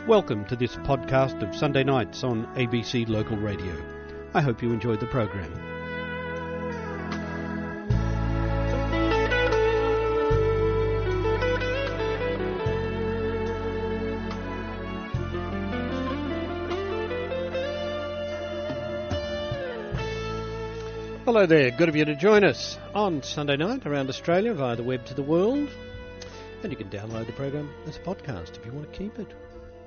Welcome to this podcast of Sunday nights on ABC Local Radio. I hope you enjoyed the program. Hello there, good of you to join us on Sunday night around Australia via the web to the world. And you can download the program as a podcast if you want to keep it.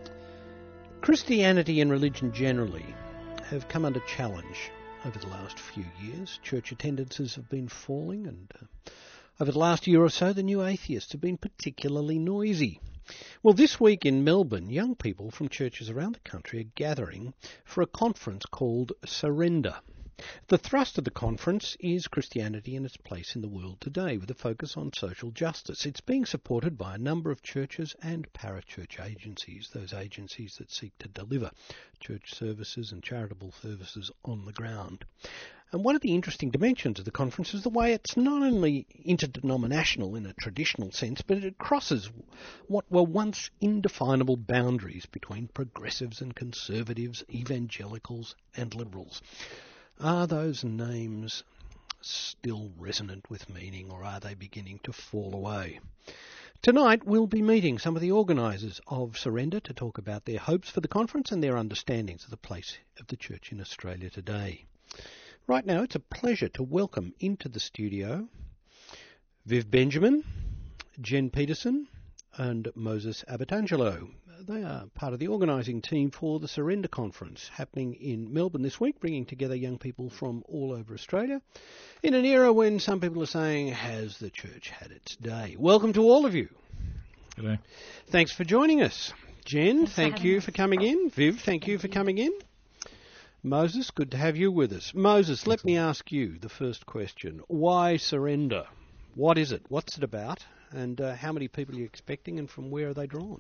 Christianity and religion generally have come under challenge over the last few years. Church attendances have been falling, and over the last year or so, the new atheists have been particularly noisy. Well, this week in Melbourne, young people from churches around the country are gathering for a conference called Surrender. The thrust of the conference is Christianity and its place in the world today, with a focus on social justice. It's being supported by a number of churches and parachurch agencies, those agencies that seek to deliver church services and charitable services on the ground. And one of the interesting dimensions of the conference is the way it's not only interdenominational in a traditional sense, but it crosses what were once indefinable boundaries between progressives and conservatives, evangelicals and liberals. Are those names still resonant with meaning, or are they beginning to fall away? Tonight we'll be meeting some of the organisers of Surrender to talk about their hopes for the conference and their understandings of the place of the church in Australia today. Right now it's a pleasure to welcome into the studio Viv Benjamin, Jen Peterson and Moses Abatangelo. They are part of the organising team for the Surrender Conference happening in Melbourne this week, bringing together young people from all over Australia in an era when some people are saying, has the church had its day? Welcome to all of you. G'day. Thanks for joining us. Jen, thank you for coming in. Viv, thank you for coming in. Moses, good to have you with us. Moses, let me ask you the first question. Why Surrender? What is it? What's it about? And how many people are you expecting, and from where are they drawn?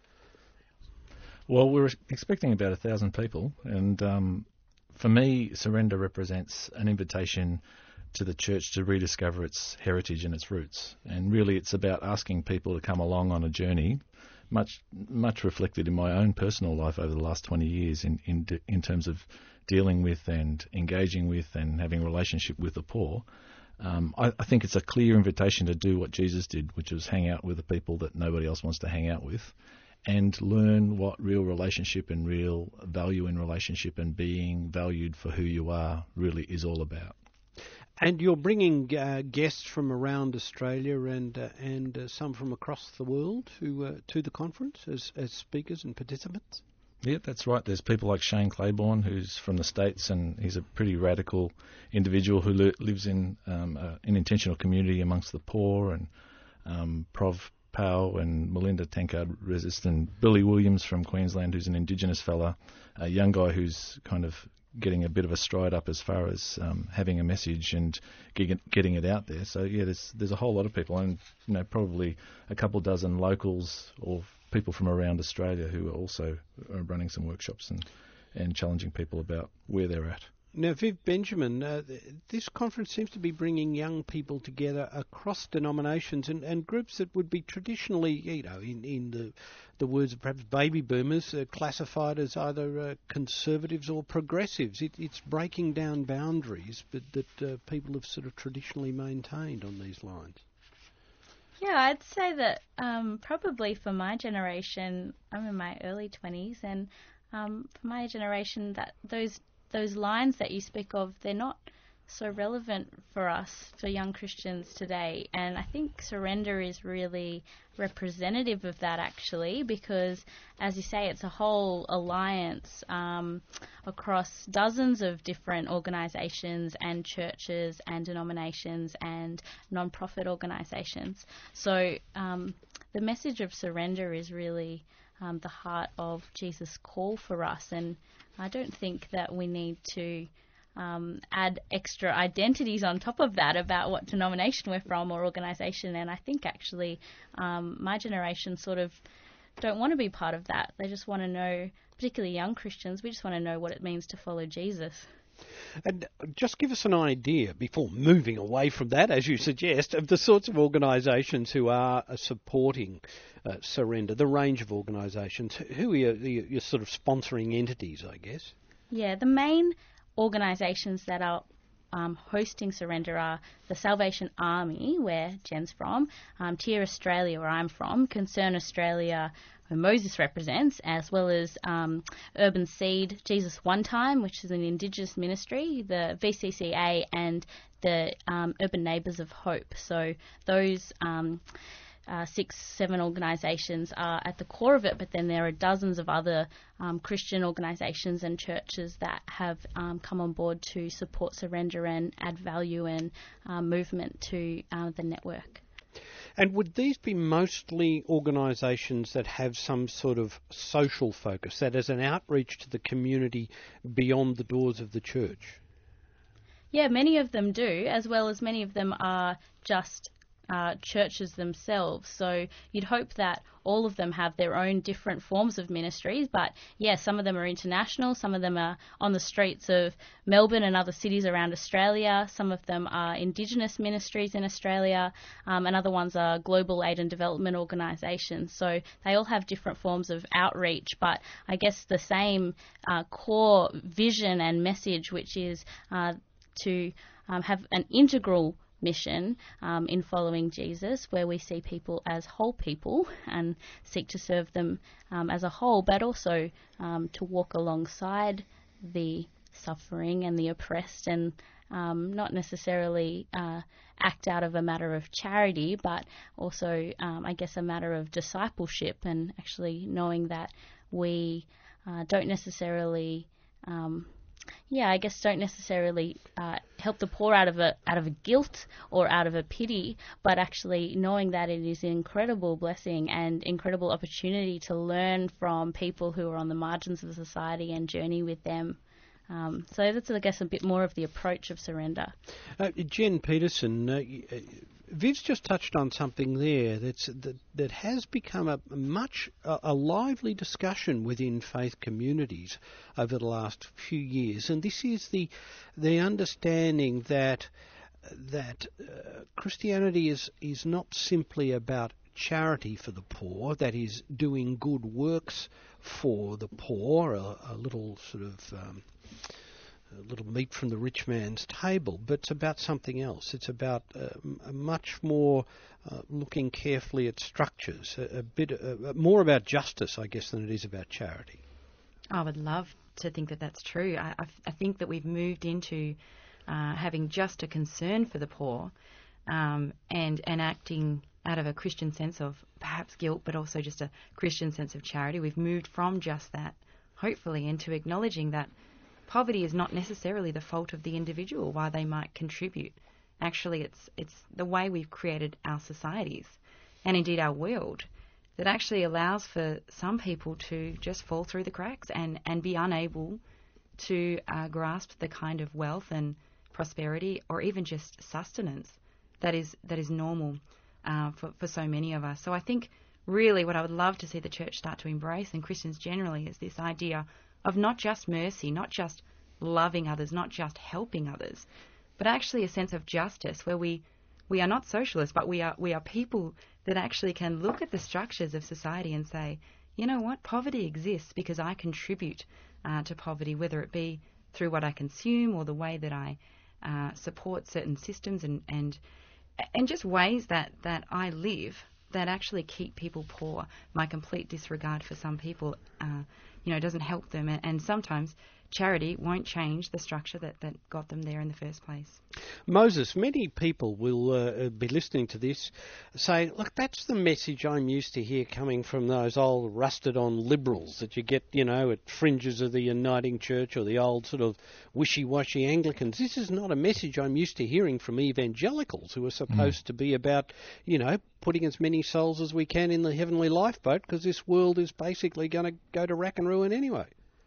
Well, we're expecting about 1,000 people, and for me, Surrender represents an invitation to the church to rediscover its heritage and its roots. And really, it's about asking people to come along on a journey, much reflected in my own personal life over the last 20 years in terms of dealing with and engaging with and having a relationship with the poor. I think it's a clear invitation to do what Jesus did, which was hang out with the people that nobody else wants to hang out with, and learn what real relationship and real value in relationship and being valued for who you are really is all about. And you're bringing guests from around Australia and some from across the world to the conference as speakers and participants? Yeah, that's right. There's people like Shane Claiborne, who's from the States, and he's a pretty radical individual who lives in an intentional community amongst the poor, and Prov Powell and Melinda Tankard-Resist, and Billy Williams from Queensland, who's an Indigenous fella, a young guy who's kind of getting a bit of a stride up as far as having a message and getting it out there. So yeah, there's a whole lot of people, and probably a couple dozen locals or people from around Australia who are also running some workshops and challenging people about where they're at. Now, Viv Benjamin, this conference seems to be bringing young people together across denominations and groups that would be traditionally, in the words of perhaps baby boomers, classified as either conservatives or progressives. It's breaking down boundaries that people have sort of traditionally maintained on these lines. Yeah, I'd say that probably for my generation, I'm in my early 20s, and for my generation, that those lines that you speak of, they're not so relevant for us, for young Christians today. And I think Surrender is really representative of that, actually, because, as you say, it's a whole alliance across dozens of different organisations and churches and denominations and non-profit organisations. So the message of Surrender is really the heart of Jesus' call for us, and I don't think that we need to add extra identities on top of that about what denomination we're from or organisation. And I think actually my generation sort of don't want to be part of that. They just want to know, particularly young Christians, we just want to know what it means to follow Jesus. And just give us an idea, before moving away from that, as you suggest, of the sorts of organisations who are supporting Surrender, the range of organisations. Who are your sort of sponsoring entities, I guess? Yeah, the main organisations that are hosting Surrender are the Salvation Army, where Jen's from, Tear Australia, where I'm from, Concern Australia, who Moses represents, as well as Urban Seed, Jesus One Time, which is an Indigenous ministry, the VCCA, and the Urban Neighbours of Hope. So those 6-7 organisations are at the core of it, but then there are dozens of other Christian organisations and churches that have come on board to support Surrender and add value and movement to the network. And would these be mostly organisations that have some sort of social focus, that is an outreach to the community beyond the doors of the church? Yeah, many of them do, as well as many of them are just churches themselves. So you'd hope that all of them have their own different forms of ministries, but yeah, some of them are international, some of them are on the streets of Melbourne and other cities around Australia, some of them are Indigenous ministries in Australia, and other ones are global aid and development organisations. So they all have different forms of outreach, but I guess the same core vision and message, which is to have an integral mission in following Jesus, where we see people as whole people and seek to serve them as a whole, but also to walk alongside the suffering and the oppressed, and not necessarily act out of a matter of charity, but also, I guess, a matter of discipleship, and actually knowing that we don't necessarily help the poor out of a guilt or out of a pity, but actually knowing that it is an incredible blessing and incredible opportunity to learn from people who are on the margins of society and journey with them. So that's, I guess, a bit more of the approach of Surrender. Jen Peterson, Viv's just touched on something there that has become a lively discussion within faith communities over the last few years, and this is the understanding that Christianity is not simply about charity for the poor, that is doing good works for the poor, a little sort of a little meat from the rich man's table, but it's about something else. It's about much more looking carefully at structures, a bit more about justice, I guess, than it is about charity. I would love to think that that's true. I think that we've moved into having just a concern for the poor and acting out of a Christian sense of perhaps guilt, but also just a Christian sense of charity. We've moved from just that, hopefully, into acknowledging that poverty is not necessarily the fault of the individual, why they might contribute. Actually, it's the way we've created our societies and indeed our world that actually allows for some people to just fall through the cracks and be unable to grasp the kind of wealth and prosperity or even just sustenance that is normal for so many of us. So I think really what I would love to see the church start to embrace, and Christians generally, is this idea of not just mercy, not just loving others, not just helping others, but actually a sense of justice where we are not socialists, but we are people that actually can look at the structures of society and say, you know what, poverty exists because I contribute to poverty, whether it be through what I consume or the way that I support certain systems and just ways that I live that actually keep people poor. My complete disregard for some people doesn't help them, and sometimes charity won't change the structure that got them there in the first place. Moses, many people will be listening to this say, look, that's the message I'm used to hear coming from those old rusted-on liberals that you get, at fringes of the Uniting Church or the old sort of wishy-washy Anglicans. This is not a message I'm used to hearing from evangelicals who are supposed to be about, putting as many souls as we can in the heavenly lifeboat, because this world is basically going to go to rack and ruin anyway.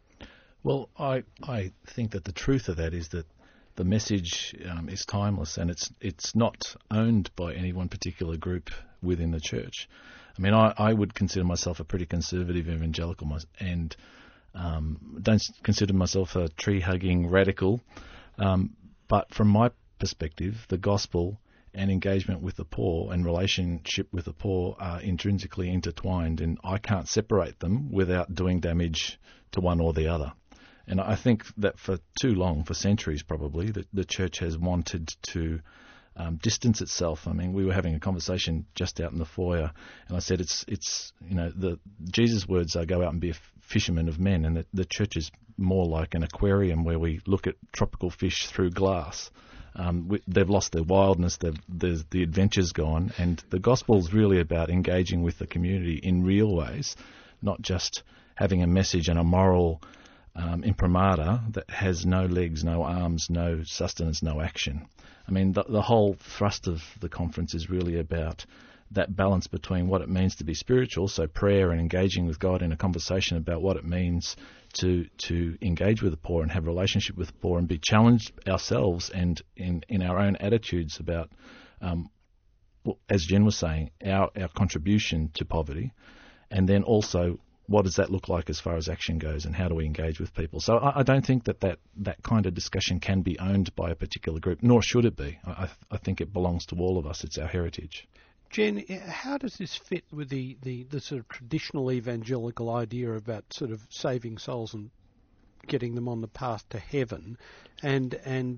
Well, I think that the truth of that is that the message is timeless, and it's not owned by any one particular group within the church. I mean, I would consider myself a pretty conservative evangelical, and Don't consider myself a tree-hugging radical, but from my perspective, the gospel and engagement with the poor and relationship with the poor are intrinsically intertwined, and I can't separate them without doing damage to one or the other. And I think that for too long, for centuries probably, the church has wanted to distance itself. I mean, we were having a conversation just out in the foyer, and I said it's Jesus' words are go out and be a fisherman of men, and the church is more like an aquarium where we look at tropical fish through glass. They've lost their wildness, the adventure's gone, and the gospel's really about engaging with the community in real ways, not just having a message and a moral imprimatur that has no legs, no arms, no sustenance, no action. I mean, the whole thrust of the conference is really about that balance between what it means to be spiritual, so prayer and engaging with God in a conversation about what it means to engage with the poor and have a relationship with the poor and be challenged ourselves and in our own attitudes about, as Jen was saying, our contribution to poverty, and then also what does that look like as far as action goes, and how do we engage with people? So I don't think that kind of discussion can be owned by a particular group, nor should it be. I think it belongs to all of us. It's our heritage. Jen, how does this fit with the sort of traditional evangelical idea about sort of saving souls and getting them on the path to heaven, and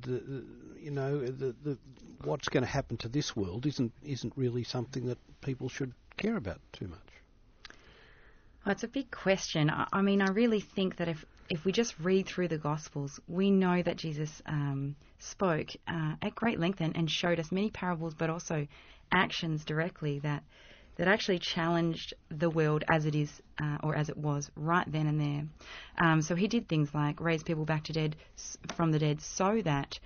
what's going to happen to this world isn't really something that people should care about too much? Well, it's a big question. I mean, I really think that if we just read through the Gospels, we know that Jesus spoke at great length and showed us many parables, but also actions directly that actually challenged the world as it is or as it was right then and there. So he did things like raise people back from the dead, so that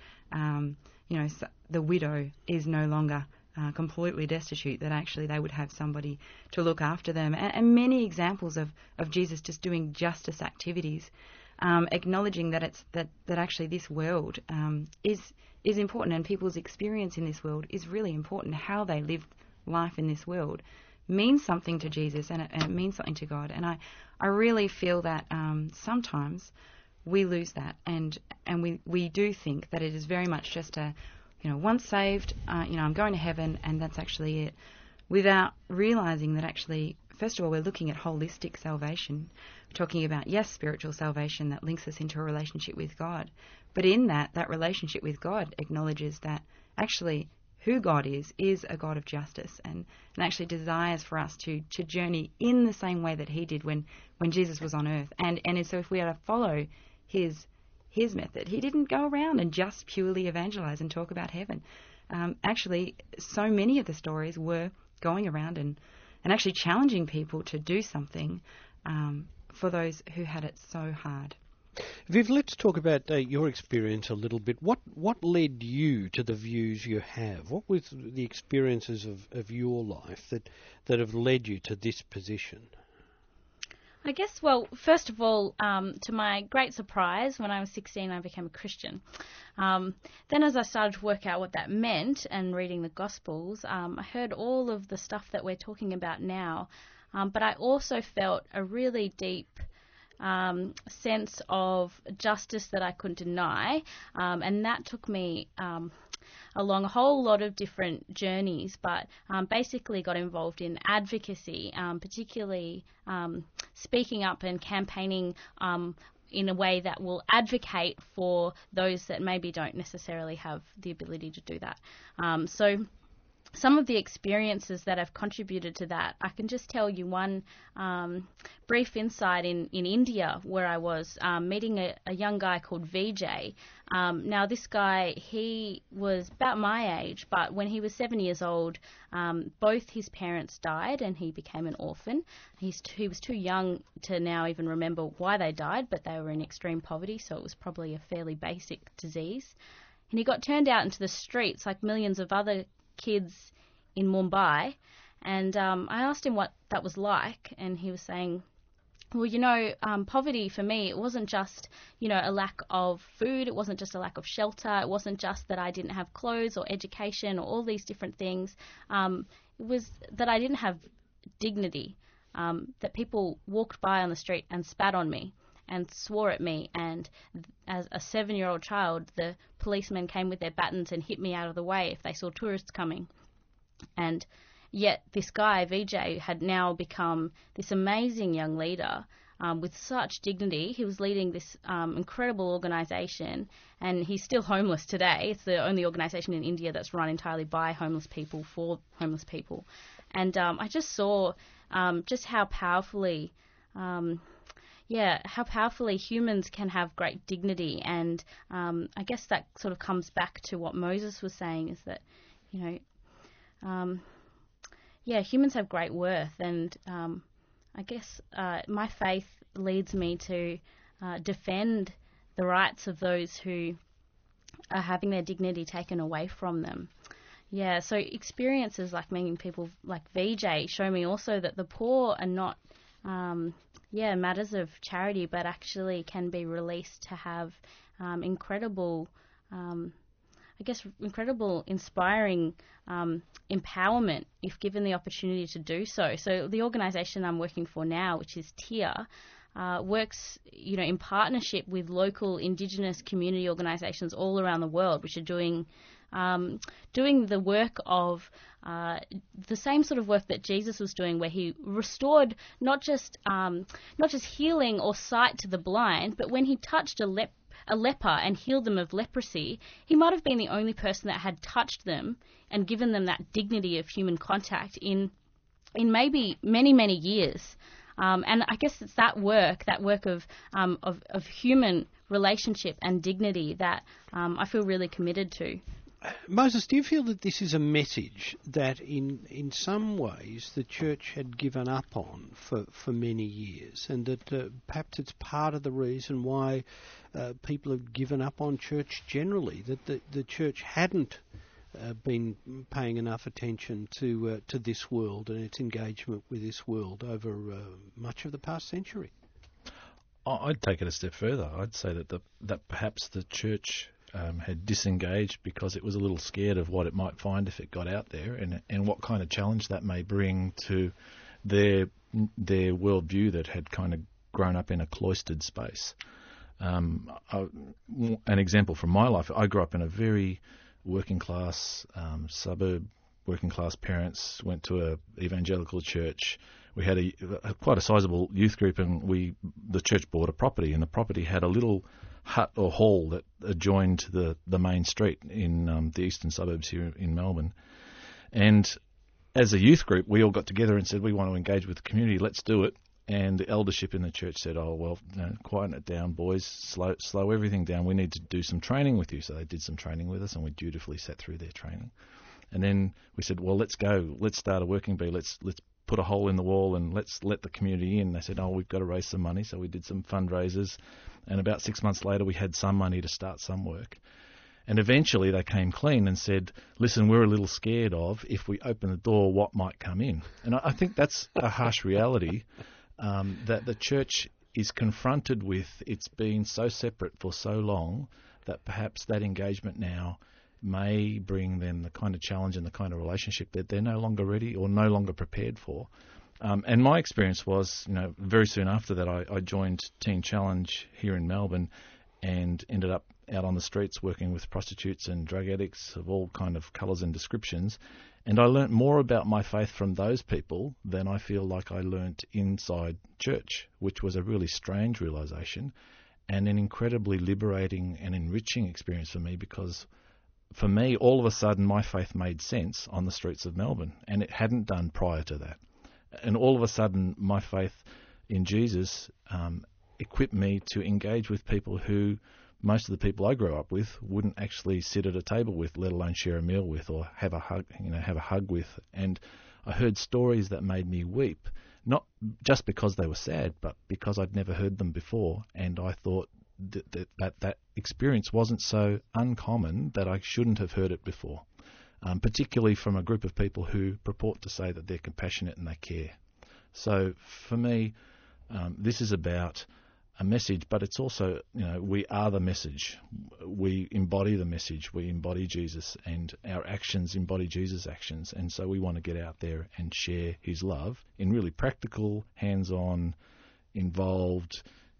the widow is no longer completely destitute, that actually they would have somebody to look after them, and many examples of Jesus just doing justice activities, acknowledging that that actually this world is important, and people's experience in this world is really important. How they live life in this world means something to Jesus, and it means something to God. And I really feel that sometimes we lose that, and we do think that it is very much just a once saved, I'm going to heaven, and that's actually it, without realising that actually, first of all, we're looking at holistic salvation. We're talking about, yes, spiritual salvation that links us into a relationship with God, but in that relationship with God acknowledges that actually who God is a God of justice, and actually desires for us to journey in the same way that he did when Jesus was on earth. And so if we are to follow his method, he didn't go around and just purely evangelize and talk about heaven. Actually, so many of the stories were going around and actually challenging people to do something for those who had it so hard. Viv, let's talk about your experience a little bit. What led you to the views you have? What was the experiences of your life that have led you to this position? I guess, well, first of all, to my great surprise, when I was 16, I became a Christian. Then as I started to work out what that meant and reading the Gospels, I heard all of the stuff that we're talking about now, but I also felt a really deep sense of justice that I couldn't deny, and that took me along a whole lot of different journeys, but basically got involved in advocacy, particularly speaking up and campaigning in a way that will advocate for those that maybe don't necessarily have the ability to do that. So some of the experiences that have contributed to that, I can just tell you one brief insight in India, where I was meeting a young guy called Vijay. Now this guy, he was about my age, but when he was 7 years old, both his parents died and he became an orphan. He was too young to now even remember why they died, but they were in extreme poverty, so it was probably a fairly basic disease. And he got turned out into the streets like millions of other kids in Mumbai, and I asked him what that was like, and he was saying, well, poverty for me, it wasn't just, a lack of food, it wasn't just a lack of shelter, it wasn't just that I didn't have clothes or education or all these different things, it was that I didn't have dignity, that people walked by on the street and spat on me, and swore at me. And as a 7-year-old child, the policemen came with their batons and hit me out of the way if they saw tourists coming. And yet this guy, VJ, had now become this amazing young leader with such dignity. He was leading this incredible organisation, and he's still homeless today. It's the only organisation in India that's run entirely by homeless people, for homeless people. And I just saw just how powerfully, how powerfully humans can have great dignity. And I guess that sort of comes back to what Moses was saying, is that, humans have great worth. And I guess my faith leads me to defend the rights of those who are having their dignity taken away from them. Yeah, so experiences like meeting people like VJ show me also that the poor are not, matters of charity, but actually can be released to have incredible, inspiring empowerment if given the opportunity to do so. So the organisation I'm working for now, which is TIA, works, in partnership with local Indigenous community organisations all around the world, which are doing the work of the same sort of work that Jesus was doing, where he restored not just healing or sight to the blind, but when he touched a leper and healed them of leprosy, he might have been the only person that had touched them and given them that dignity of human contact in maybe many, many years. And I guess it's that work of human relationship and dignity that I feel really committed to. Moses, do you feel that this is a message that in some ways the church had given up on for many years, and that perhaps it's part of the reason why people have given up on church generally, that the church hadn't been paying enough attention to this world and its engagement with this world over much of the past century? I'd take it a step further. I'd say that perhaps the church had disengaged because it was a little scared of what it might find if it got out there, and what kind of challenge that may bring to their worldview that had kind of grown up in a cloistered space. An example from my life, I grew up in a very working class suburb. Working class parents, went to a evangelical church. We had quite a sizable youth group, and the church bought a property, and the property had a little hut or hall that adjoined the main street in the eastern suburbs here in Melbourne. And as a youth group, we all got together and said, we want to engage with the community, let's do it. And the eldership in the church said, quieten it down, boys, slow everything down. We need to do some training with you. So they did some training with us, and we dutifully sat through their training. And then we said, well, let's go. Let's start a working bee. Let's put a hole in the wall and let's let the community in. They said, we've got to raise some money. So we did some fundraisers. And about 6 months later, we had some money to start some work. And eventually they came clean and said, listen, we're a little scared of, if we open the door, what might come in. And I think that's a harsh reality, that the church is confronted with its being so separate for so long that perhaps that engagement now may bring them the kind of challenge and the kind of relationship that they're no longer ready or no longer prepared for. And my experience was, very soon after that, I joined Teen Challenge here in Melbourne and ended up out on the streets working with prostitutes and drug addicts of all kind of colours and descriptions. And I learnt more about my faith from those people than I feel like I learnt inside church, which was a really strange realisation and an incredibly liberating and enriching experience for me, because for me, all of a sudden, my faith made sense on the streets of Melbourne, and it hadn't done prior to that. And all of a sudden, my faith in Jesus equipped me to engage with people who most of the people I grew up with wouldn't actually sit at a table with, let alone share a meal with or have a hug with. And I heard stories that made me weep, not just because they were sad, but because I'd never heard them before, and I thought that experience wasn't so uncommon that I shouldn't have heard it before, particularly from a group of people who purport to say that they're compassionate and they care. So for me, this is about a message, but it's also, we are the message. We embody the message. We embody Jesus, and our actions embody Jesus' actions. And so we want to get out there and share his love in really practical, hands-on, involved,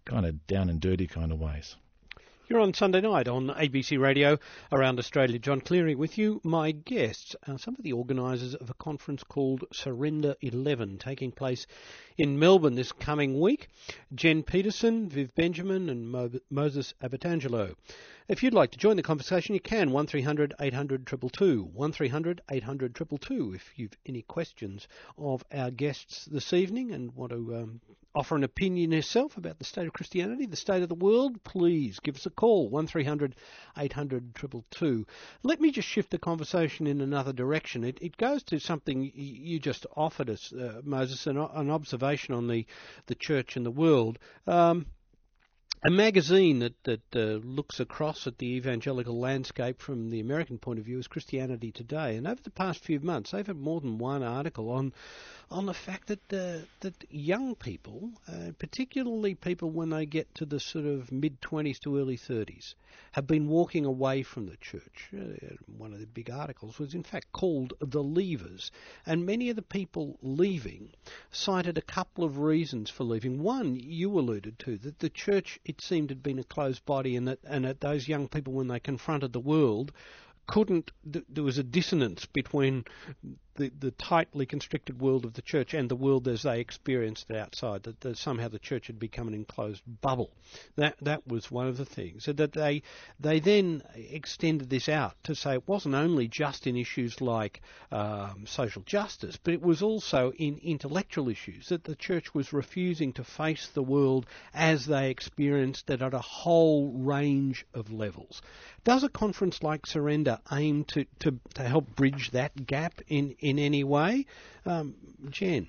kind of down and dirty kind of ways. You're on Sunday night on ABC Radio around Australia. John Cleary with you. My guests are some of the organisers of a conference called Surrender 11, taking place in Melbourne this coming week. Jen Peterson, Viv Benjamin and Moses Abatangelo. If you'd like to join the conversation, you can. 1300 800 222. 1300 800 222 if you've any questions of our guests this evening and want to offer an opinion yourself about the state of Christianity, the state of the world, please give us a call, 1300 800 222. Let me just shift the conversation in another direction. It goes to something you just offered us, Moses, an observation on the church and the world. A magazine that looks across at the evangelical landscape from the American point of view is Christianity Today. And over the past few months, they've had more than one article on the fact that young people, particularly people when they get to the sort of mid-20s to early 30s, have been walking away from the church. One of the big articles was in fact called The Leavers. And many of the people leaving cited a couple of reasons for leaving. One, you alluded to, that the church, it seemed, had been a closed body, and that those young people, when they confronted the world, there was a dissonance between the tightly constricted world of the church and the world as they experienced it outside, that somehow the church had become an enclosed bubble. That was one of the things. So that they then extended this out to say it wasn't only just in issues like social justice, but it was also in intellectual issues, that the church was refusing to face the world as they experienced it at a whole range of levels. Does a conference like Surrender aim to help bridge that gap in any way? Jen?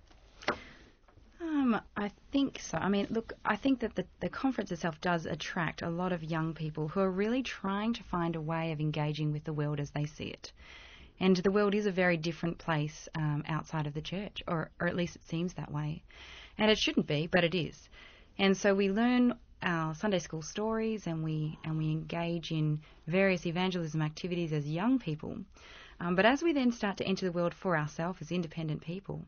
I think so. I mean, look, I think that the conference itself does attract a lot of young people who are really trying to find a way of engaging with the world as they see it. And the world is a very different place outside of the church, or at least it seems that way. And it shouldn't be, but it is. And so we learn our Sunday school stories, and we engage in various evangelism activities as young people. But as we then start to enter the world for ourselves as independent people,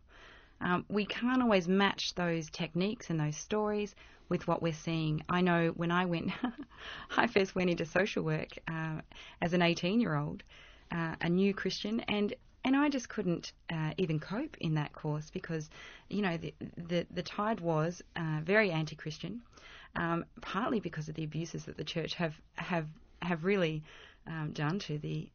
we can't always match those techniques and those stories with what we're seeing. I know when I first went into social work as an 18-year-old, a new Christian, and I just couldn't even cope in that course because, you know, the tide was very anti-Christian, partly because of the abuses that the church have really done to the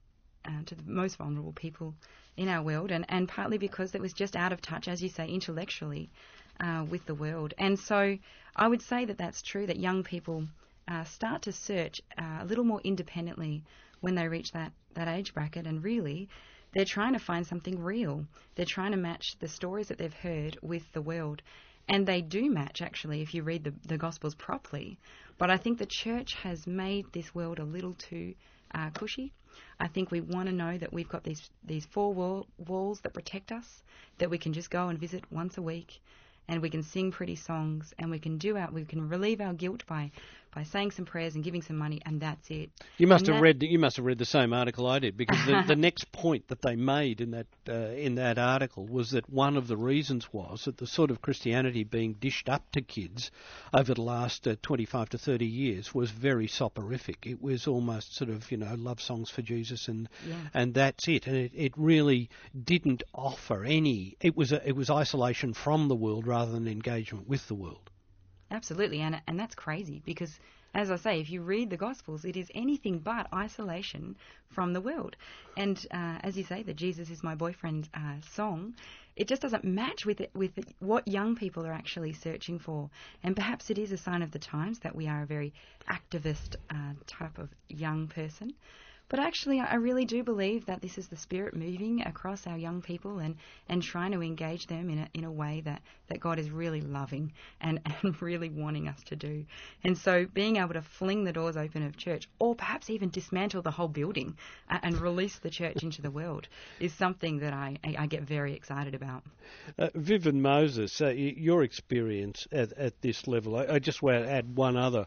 most vulnerable people in our world, and partly because it was just out of touch, as you say, intellectually with the world. And so I would say that that's true, that young people start to search a little more independently when they reach that age bracket, and really they're trying to find something real. They're trying to match the stories that they've heard with the world. And they do match, actually, if you read the Gospels properly. But I think the church has made this world a little too cushy. I think we want to know that we've got these four walls that protect us, that we can just go and visit once a week, and we can sing pretty songs, and we can relieve our guilt by saying some prayers and giving some money, and that's it. You must have read the same article I did, because the next point that they made in that article was that one of the reasons was that the sort of Christianity being dished up to kids over the last 25 to 30 years was very soporific. It was almost sort of, love songs for Jesus and that's it. And it really didn't offer any. It was isolation from the world rather than engagement with the world. Absolutely, and that's crazy because, as I say, if you read the Gospels, it is anything but isolation from the world. And as you say, the Jesus is my boyfriend song, it just doesn't match with what young people are actually searching for. And perhaps it is a sign of the times that we are a very activist type of young person. But actually, I really do believe that this is the Spirit moving across our young people and trying to engage them in a way that God is really loving and really wanting us to do. And so being able to fling the doors open of church, or perhaps even dismantle the whole building and release the church into the world, is something that I get very excited about. Viv and Moses, your experience at this level, I just want to add one other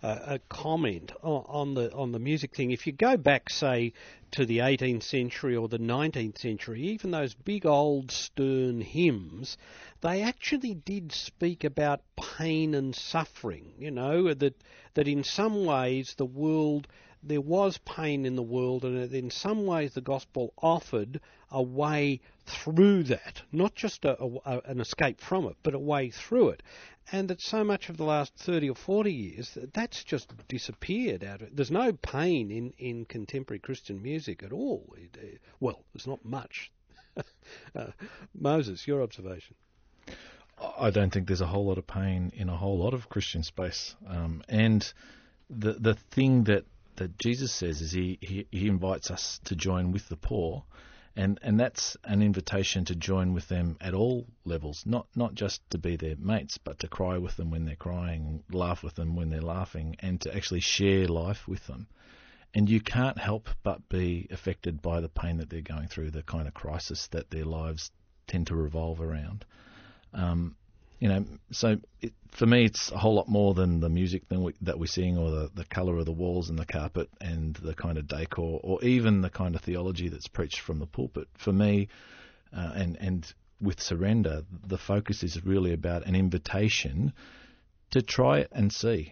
comment on the music thing. If you go back, say, to the 18th century or the 19th century, even those big old stern hymns, they actually did speak about pain and suffering, that in some ways there was pain in the world, and in some ways the gospel offered a way through that, not just an escape from it, but a way through it. And that so much of the last 30 or 40 years, that's just disappeared out of it. There's no pain in contemporary Christian music at all. Well, there's not much. Moses, your observation. I don't think there's a whole lot of pain in a whole lot of Christian space. And the thing that Jesus says is he invites us to join with the poor, and that's an invitation to join with them at all levels, not just to be their mates, but to cry with them when they're crying, laugh with them when they're laughing, and to actually share life with them. And you can't help but be affected by the pain that they're going through, the kind of crisis that their lives tend to revolve around. So for me, it's a whole lot more than the music that we sing, or the colour of the walls and the carpet and the kind of decor, or even the kind of theology that's preached from the pulpit. For me, and with Surrender, the focus is really about an invitation to try it and see.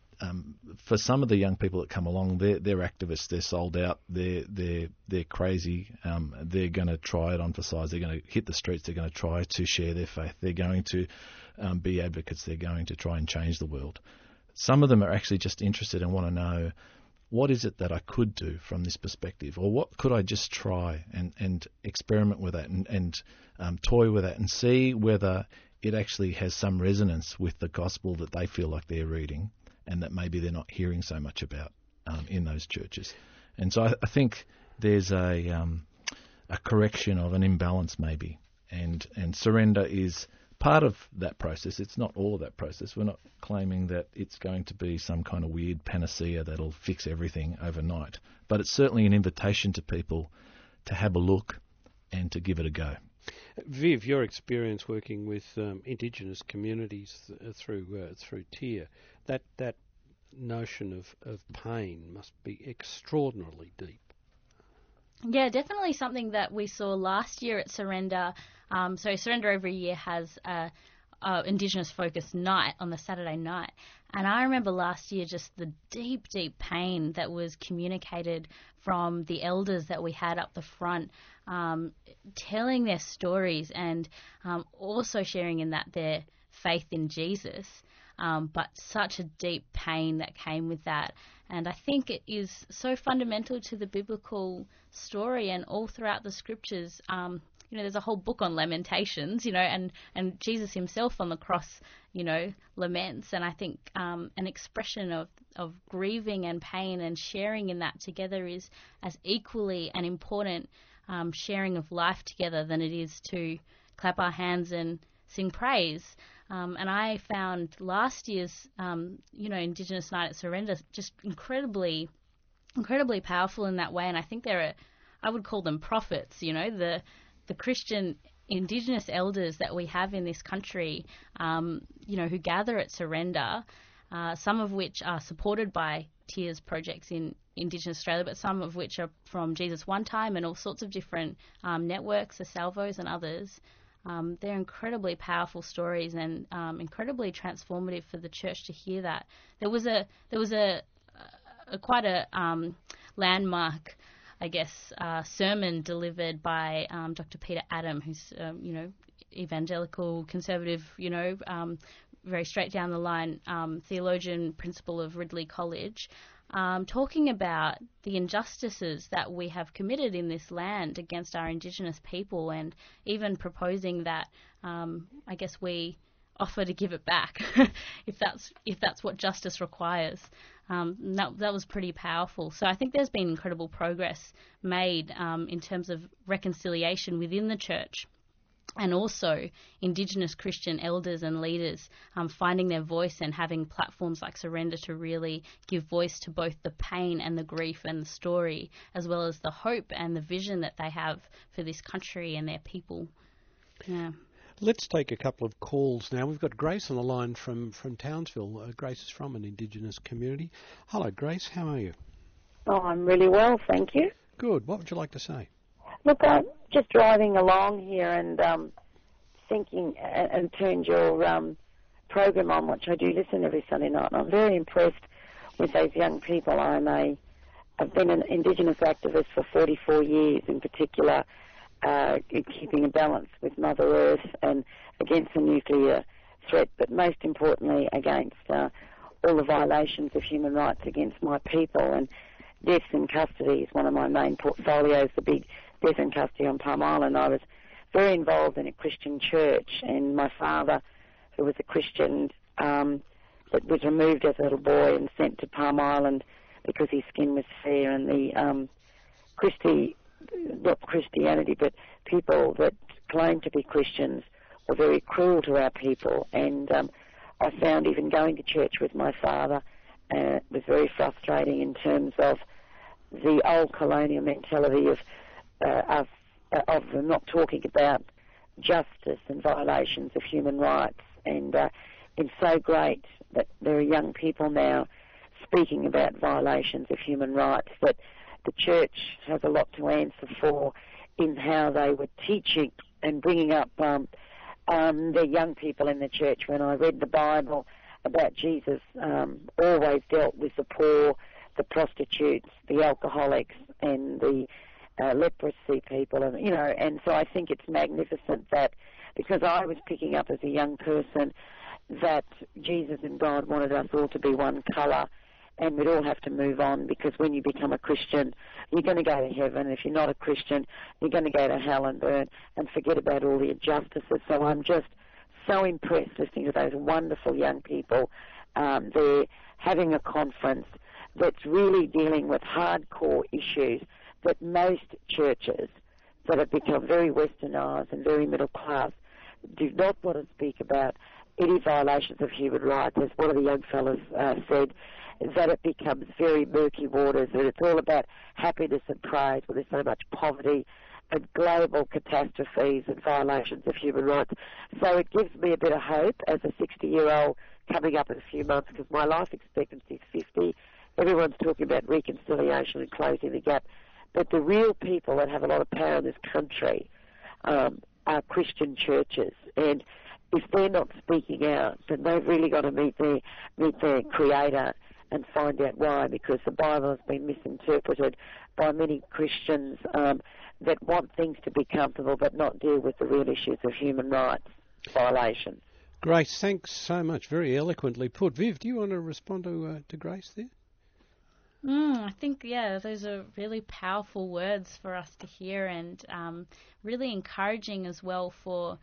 For some of the young people that come along, they're activists. They're sold out. They're crazy. They're going to try it on for size. They're going to hit the streets. They're going to try to share their faith. They're going to be advocates. They're going to try and change the world. Some of them are actually just interested and want to know, what is it that I could do from this perspective, or what could I just try and experiment with that and toy with that and see whether it actually has some resonance with the gospel that they feel like they're reading, and that maybe they're not hearing so much about in those churches. And so I think there's a correction of an imbalance maybe, and Surrender is part of that process. It's not all of that process. We're not claiming that it's going to be some kind of weird panacea that'll fix everything overnight, but it's certainly an invitation to people to have a look and to give it a go. Viv, your experience working with Indigenous communities through TIA, that notion of pain must be extraordinarily deep. Yeah, definitely something that we saw last year at Surrender. So Surrender every year has a Indigenous focused night on the Saturday night. And I remember last year just the deep, deep pain that was communicated from the elders that we had up the front, telling their stories and also sharing in that their faith in Jesus, but such a deep pain that came with that. And I think it is so fundamental to the biblical story and all throughout the scriptures. There's a whole book on Lamentations, and Jesus himself on the cross, laments. And I think an expression of grieving and pain and sharing in that together is as equally an important sharing of life together than it is to clap our hands and sing praise. And I found last year's, Indigenous Night at Surrender just incredibly powerful in that way. And I think I would call them prophets, the Christian Indigenous elders that we have in this country, who gather at Surrender, some of which are supported by TIA's projects in Indigenous Australia, but some of which are from Jesus One Time and all sorts of different networks, the Salvos and others. They're incredibly powerful stories and incredibly transformative for the church to hear that. There was quite a landmark, I guess, sermon delivered by Dr. Peter Adam, who's evangelical, conservative, very straight down the line theologian, principal of Ridley College, talking about the injustices that we have committed in this land against our Indigenous people, and even proposing that I guess we offer to give it back if that's what justice requires. That was pretty powerful. So I think there's been incredible progress made in terms of reconciliation within the church, and also Indigenous Christian elders and leaders finding their voice and having platforms like Surrender to really give voice to both the pain and the grief and the story, as well as the hope and the vision that they have for this country and their people. Yeah. Let's take a couple of calls now. We've got Grace on the line from Townsville. Grace is from an Indigenous community. Hello, Grace. How are you? Oh, I'm really well, thank you. Good. What would you like to say? Look, I'm just driving along here and thinking and turned your program on, which I do listen every Sunday night, and I'm very impressed with those young people. I've been an Indigenous activist for 44 years, in particular, keeping a balance with Mother Earth and against the nuclear threat, but most importantly against all the violations of human rights against my people. And deaths in custody is one of my main portfolios, the big death in custody on Palm Island. I was very involved in a Christian church, and my father, who was a Christian, that was removed as a little boy and sent to Palm Island because his skin was fair, and the not Christianity, but people that claimed to be Christians were very cruel to our people. And I found even going to church with my father was very frustrating in terms of the old colonial mentality of them not talking about justice and violations of human rights. And it's so great that there are young people now speaking about violations of human rights, that the church has a lot to answer for in how they were teaching and bringing up the young people in the church. When I read the Bible about Jesus, always dealt with the poor, the prostitutes, the alcoholics, and the leprosy people, and and so I think it's magnificent that, because I was picking up as a young person that Jesus and God wanted us all to be one colour, and we'd all have to move on, because when you become a Christian, you're going to go to heaven. If you're not a Christian, you're going to go to hell and burn and forget about all the injustices. So I'm just so impressed listening to those wonderful young people. They're having a conference that's really dealing with hardcore issues that most churches that have become very westernised and very middle class do not want to speak about any violations of human rights. As one of the young fellows said, that it becomes very murky waters, and it's all about happiness and praise, where there's so much poverty and global catastrophes and violations of human rights. So it gives me a bit of hope as a 60-year-old coming up in a few months, because my life expectancy is 50. Everyone's talking about reconciliation and closing the gap. But the real people that have a lot of power in this country are Christian churches. And if they're not speaking out, then they've really got to meet their Creator and find out why, because the Bible has been misinterpreted by many Christians that want things to be comfortable but not deal with the real issues of human rights violations. Grace, thanks so much. Very eloquently put. Viv, do you want to respond to Grace there? I think, those are really powerful words for us to hear, and really encouraging as well for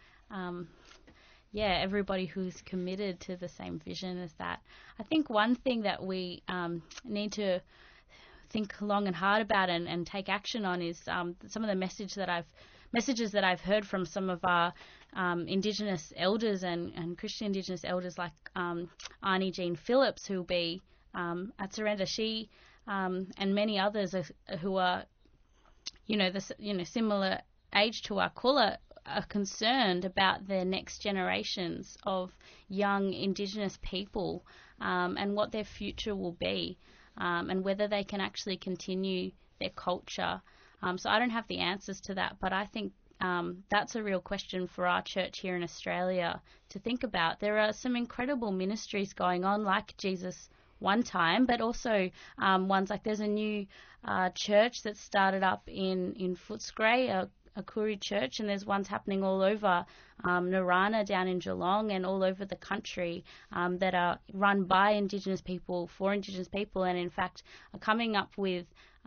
everybody who's committed to the same vision as that. I think one thing that we need to think long and hard about and take action on is some of the messages that I've heard from some of our Indigenous elders and Christian Indigenous elders, like Arnie Jean Phillips, who'll be at Surrender. She and many others who are, similar age to our caller, are concerned about the next generations of young Indigenous people and what their future will be, and whether they can actually continue their culture. So I don't have the answers to that, but I think that's a real question for our church here in Australia to think about. There are some incredible ministries going on, like Jesus One Time, but also ones like, there's a new church that started up in Footscray, a Koori church, and there's ones happening all over Narana down in Geelong and all over the country that are run by Indigenous people, for Indigenous people, and in fact are coming up with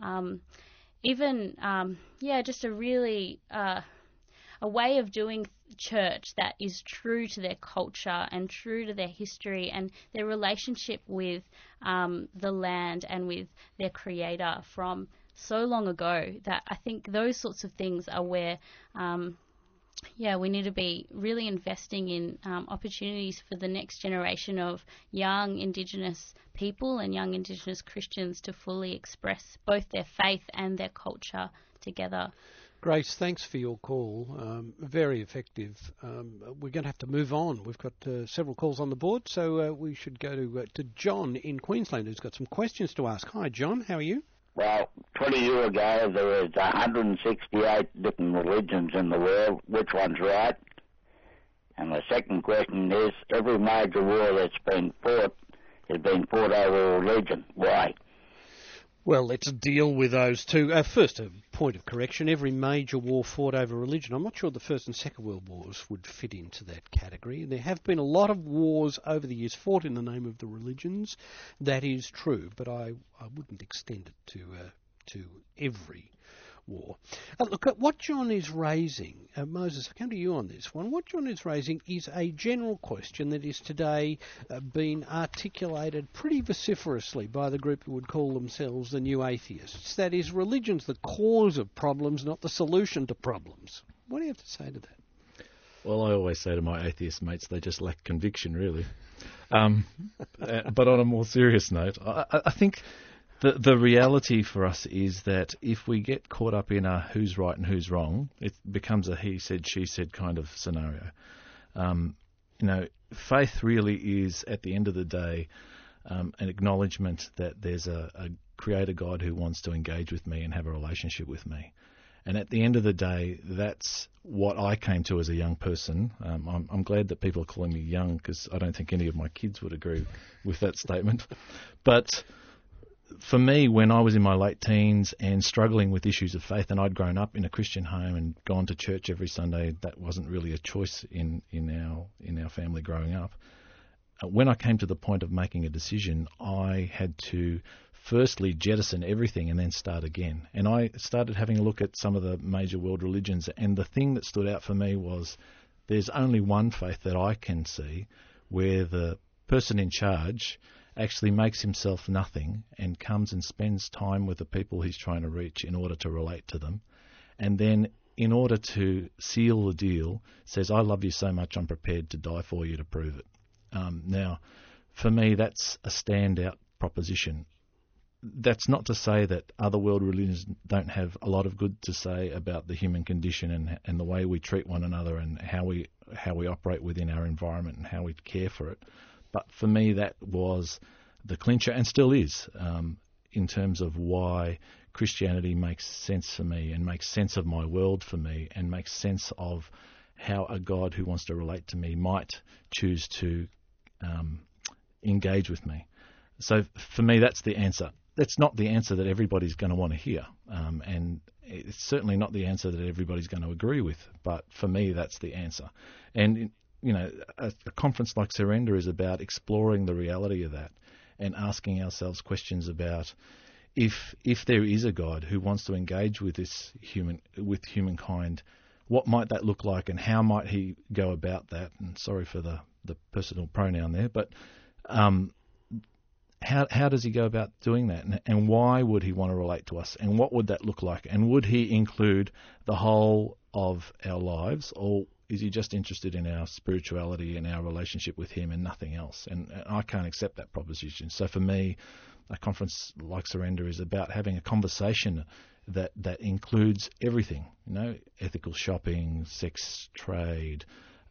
just a really a way of doing church that is true to their culture and true to their history and their relationship with the land and with their Creator from so long ago, that I think those sorts of things are where we need to be really investing in opportunities for the next generation of young Indigenous people and young Indigenous Christians to fully express both their faith and their culture together. Grace, thanks for your call. Very effective. We're going to have to move on. We've got several calls on the board, so we should go to John in Queensland, who's got some questions to ask. Hi, John. How are you? Well, 20 years ago, there was 168 different religions in the world. Which one's right? And the second question is, every major war that's been fought has been fought over religion. Why? Well, let's deal with those two. First, a point of correction. Every major war fought over religion. I'm not sure the First and Second World Wars would fit into that category. There have been a lot of wars over the years fought in the name of the religions. That is true, but I wouldn't extend it to every war. Look, what John is raising, Moses, I come to you on this one. What John is raising is a general question that is today being articulated pretty vociferously by the group who would call themselves the New Atheists. That is, religion's the cause of problems, not the solution to problems. What do you have to say to that? Well, I always say to my atheist mates, they just lack conviction, really. But on a more serious note, I think the reality for us is that if we get caught up in a who's right and who's wrong, it becomes a he said, she said kind of scenario. Faith really is, at the end of the day, an acknowledgement that there's a creator God who wants to engage with me and have a relationship with me. And at the end of the day, that's what I came to as a young person. I'm glad that people are calling me young, because I don't think any of my kids would agree with that statement. But for me, when I was in my late teens and struggling with issues of faith, and I'd grown up in a Christian home and gone to church every Sunday, that wasn't really a choice in our family growing up. When I came to the point of making a decision, I had to firstly jettison everything and then start again. And I started having a look at some of the major world religions, and the thing that stood out for me was there's only one faith that I can see where the person in charge actually makes himself nothing and comes and spends time with the people he's trying to reach in order to relate to them. And then, in order to seal the deal, says, I love you so much, I'm prepared to die for you to prove it. Now, for me, that's a standout proposition. That's not to say that other world religions don't have a lot of good to say about the human condition and the way we treat one another and how we operate within our environment and how we care for it. But for me, that was the clincher, and still is, in terms of why Christianity makes sense for me and makes sense of my world for me and makes sense of how a God who wants to relate to me might choose to engage with me. So for me, that's the answer. That's not the answer that everybody's going to want to hear, and it's certainly not the answer that everybody's going to agree with, but for me, that's the answer. And a conference like Surrender is about exploring the reality of that and asking ourselves questions about if there is a God who wants to engage with humankind, what might that look like, and how might he go about that? And sorry for the personal pronoun there, but how does he go about doing that, and why would he want to relate to us, and what would that look like, and would he include the whole of our lives, or is he just interested in our spirituality and our relationship with him and nothing else? And I can't accept that proposition. So for me, a conference like Surrender is about having a conversation that includes everything, ethical shopping, sex trade,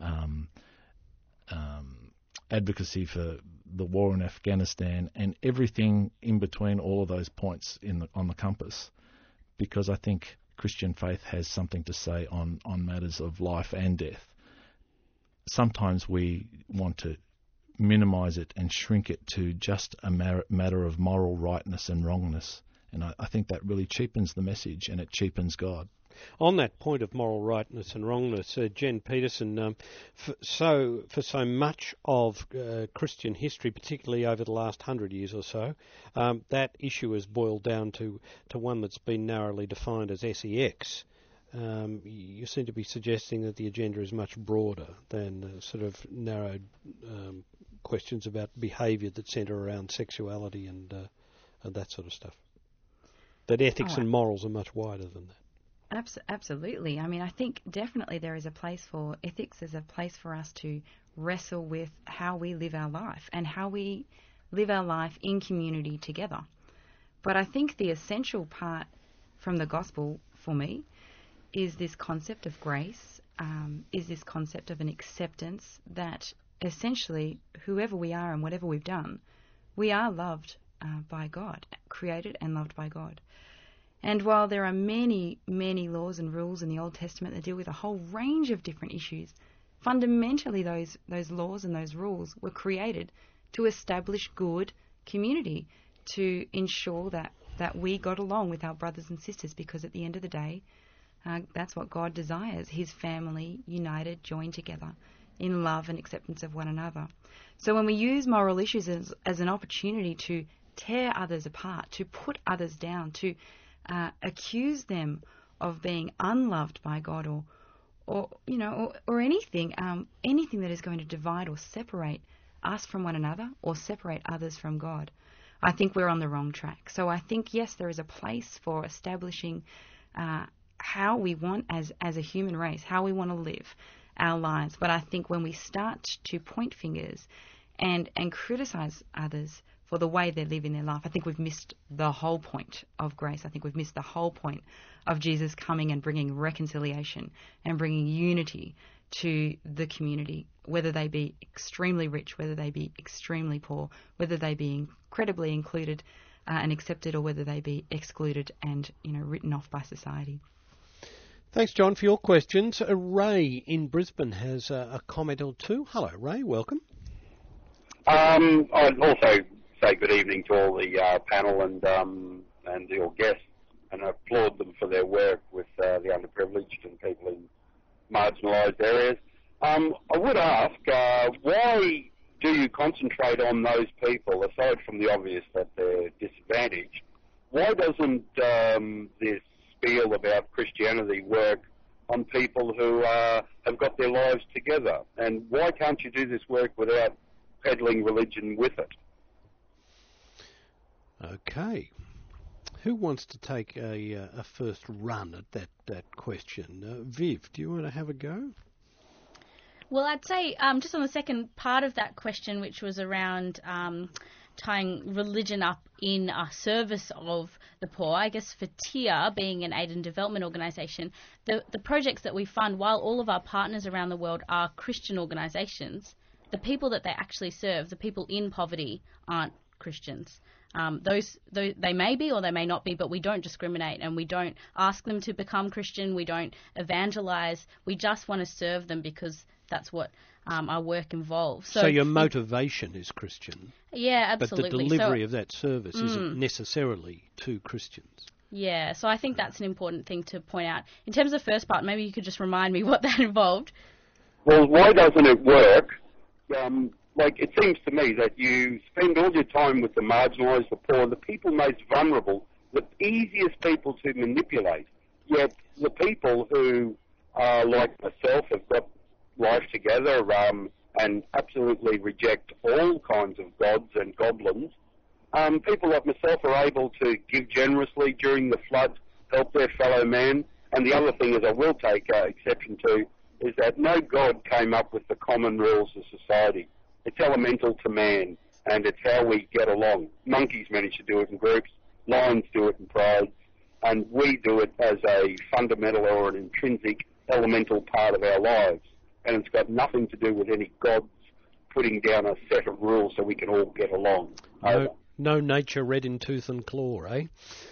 advocacy for the war in Afghanistan, and everything in between all of those points on the compass, because I think Christian faith has something to say on matters of life and death. Sometimes we want to minimise it and shrink it to just a matter of moral rightness and wrongness, and I think that really cheapens the message, and it cheapens God. On that point of moral rightness and wrongness, Jen Peterson, for so much of Christian history, particularly over the last 100 years or so, that issue has boiled down to one that's been narrowly defined as sex. You seem to be suggesting that the agenda is much broader than sort of narrowed questions about behaviour that centre around sexuality and that sort of stuff. That ethics and morals are much wider than that. Absolutely. I mean, I think definitely there is a place for ethics. There's a place for us to wrestle with how we live our life and how we live our life in community together. But I think the essential part from the gospel for me is this concept of grace, is this concept of an acceptance that essentially whoever we are and whatever we've done, we are loved by God, created and loved by God. And while there are many, many laws and rules in the Old Testament that deal with a whole range of different issues, fundamentally those laws and those rules were created to establish good community, to ensure that we got along with our brothers and sisters, because at the end of the day, that's what God desires, his family united, joined together in love and acceptance of one another. So when we use moral issues as an opportunity to tear others apart, to put others down, to accuse them of being unloved by God, or anything that is going to divide or separate us from one another or separate others from God, I think we're on the wrong track. So I think, yes, there is a place for establishing how we want as a human race, how we want to live our lives. But I think when we start to point fingers and criticize others for the way they live in their life, I think we've missed the whole point of grace. I think we've missed the whole point of Jesus coming and bringing reconciliation and bringing unity to the community, whether they be extremely rich, whether they be extremely poor, whether they be incredibly included and accepted, or whether they be excluded and written off by society. Thanks, John, for your questions. Ray in Brisbane has a comment or two. Hello, Ray. Welcome. I'd also say good evening to all the panel and your guests, and I applaud them for their work with the underprivileged and people in marginalised areas. I would ask, why do you concentrate on those people, aside from the obvious that they're disadvantaged? Why doesn't this spiel about Christianity work on people who have got their lives together? And why can't you do this work without peddling religion with it? Okay. Who wants to take a first run at that question? Viv, do you want to have a go? Well, I'd say just on the second part of that question, which was around tying religion up in a service of the poor, I guess for TIA, being an aid and development organisation, the projects that we fund, while all of our partners around the world are Christian organisations, the people that they actually serve, the people in poverty, aren't Christians. Those they may be or they may not be, but we don't discriminate and we don't ask them to become Christian. We don't evangelize. We just want to serve them because that's what our work involves. So your motivation is Christian. Yeah, absolutely. But the delivery of that service isn't necessarily to Christians. Yeah, so I think that's an important thing to point out. In terms of the first part, maybe you could just remind me what that involved. Well, why doesn't it work? It seems to me that you spend all your time with the marginalised, the poor, the people most vulnerable, the easiest people to manipulate. Yet the people who are like myself, have got life together and absolutely reject all kinds of gods and goblins, people like myself are able to give generously during the flood, help their fellow man. And the other thing is I will take exception to is that no God came up with the common rules of society. It's elemental to man, and it's how we get along. Monkeys manage to do it in groups, lions do it in prides, and we do it as a fundamental or an intrinsic elemental part of our lives. And it's got nothing to do with any gods putting down a set of rules so we can all get along. No nature red in tooth and claw, eh?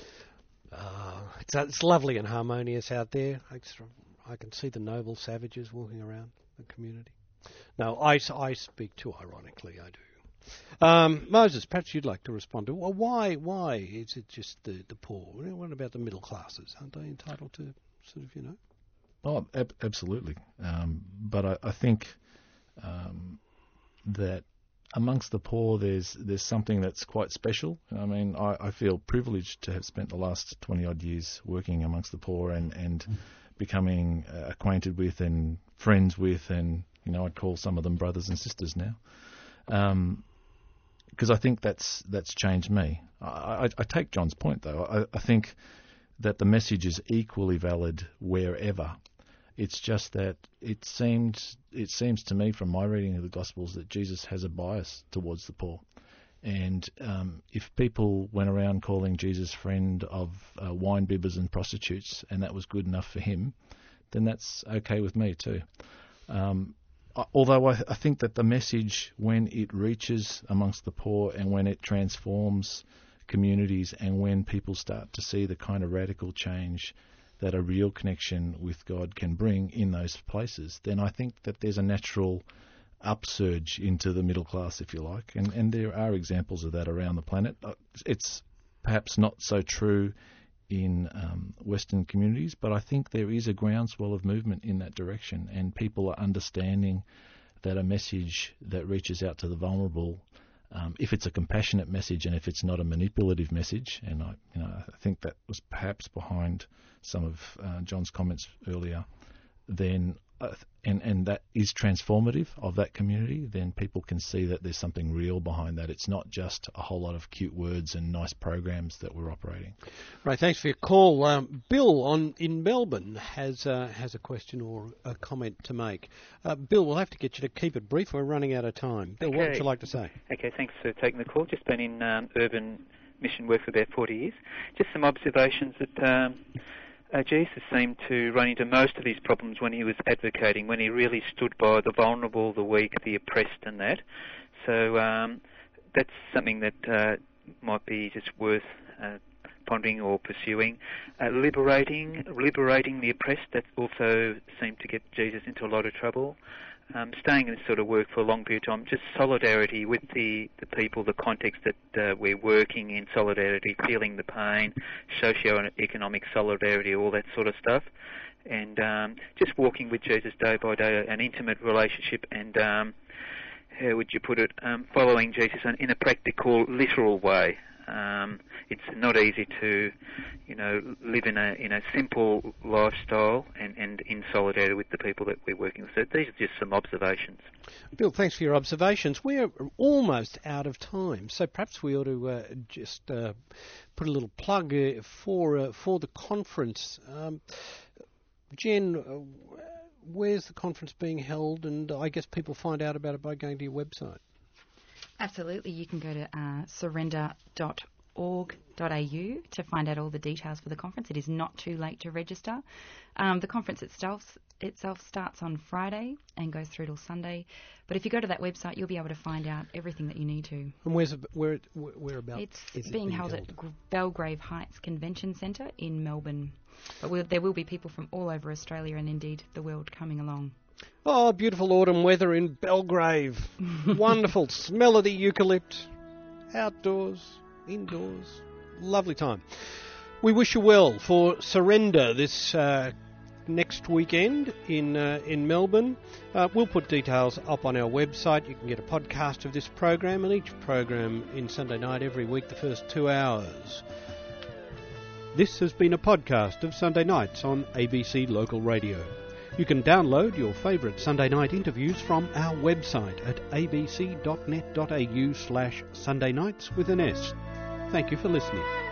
It's lovely and harmonious out there. I can see the noble savages walking around the community. No, I speak too ironically, I do. Moses, perhaps you'd like to respond to, well, why is it just the poor? What about the middle classes? Aren't they entitled to sort of, Oh, absolutely. But I think that amongst the poor, there's something that's quite special. I mean, I feel privileged to have spent the last 20-odd years working amongst the poor and becoming acquainted with and friends with, and I'd call some of them brothers and sisters now, because I think that's changed me. I take John's point, though. I think that the message is equally valid wherever. It's just that it seems to me from my reading of the Gospels that Jesus has a bias towards the poor. And if people went around calling Jesus friend of wine bibbers and prostitutes, and that was good enough for him, then that's okay with me too. Although I think that the message, when it reaches amongst the poor and when it transforms communities and when people start to see the kind of radical change that a real connection with God can bring in those places, then I think that there's a natural upsurge into the middle class, if you like, and there are examples of that around the planet. It's perhaps not so true in Western communities, but I think there is a groundswell of movement in that direction, and people are understanding that a message that reaches out to the vulnerable, if it's a compassionate message and if it's not a manipulative message, and I think that was perhaps behind some of John's comments earlier, then and that is transformative of that community, then people can see that there's something real behind that. It's not just a whole lot of cute words and nice programs that we're operating. Right, thanks for your call. Bill in Melbourne has a question or a comment to make. Bill, we'll have to get you to keep it brief. We're running out of time. Bill, what would you like to say? Okay, thanks for taking the call. Just been in urban mission work for about 40 years. Just some observations that Jesus seemed to run into most of these problems when he was advocating, when he really stood by the vulnerable, the weak, the oppressed and that. So that's something that might be just worth pondering or pursuing. Liberating the oppressed, that also seemed to get Jesus into a lot of trouble. Staying in this sort of work for a long period of time, just solidarity with the people, the context that we're working in, solidarity, feeling the pain, socio-economic solidarity, all that sort of stuff. And just walking with Jesus day by day, an intimate relationship, and how would you put it, following Jesus in a practical, literal way. It's not easy to, live in a simple lifestyle and in solidarity with the people that we're working with. So these are just some observations. Bill, thanks for your observations. We're almost out of time, so perhaps we ought to just put a little plug for the conference. Jen, where's the conference being held? And I guess people find out about it by going to your website. Absolutely. You can go to surrender.org.au to find out all the details for the conference. It is not too late to register. The conference itself starts on Friday and goes through till Sunday. But if you go to that website, you'll be able to find out everything that you need to. And whereabouts? It's being held at Belgrave Heights Convention Centre in Melbourne. But there will be people from all over Australia and indeed the world coming along. Oh, beautiful autumn weather in Belgrave. Wonderful. Smell of the eucalypt. Outdoors, indoors. Lovely time. We wish you well for Surrender this next weekend in Melbourne. We'll put details up on our website. You can get a podcast of this program and each program in Sunday night every week, the first 2 hours. This has been a podcast of Sunday Nights on ABC Local Radio. You can download your favourite Sunday night interviews from our website at abc.net.au/Sunday Nights with an S. Thank you for listening.